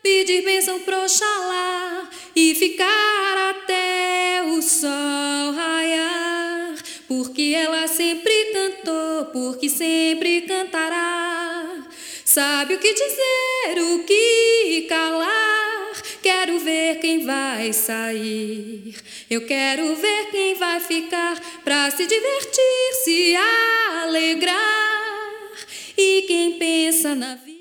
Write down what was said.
pedir bênção pro Oxalá e ficar até o sol raiar, porque ela sempre cantou, porque sempre cantará. Sabe o que dizer, o que calar, quero ver quem vai sair, eu quero ver quem vai ficar pra se divertir, se alegrar. E quem pensa na vida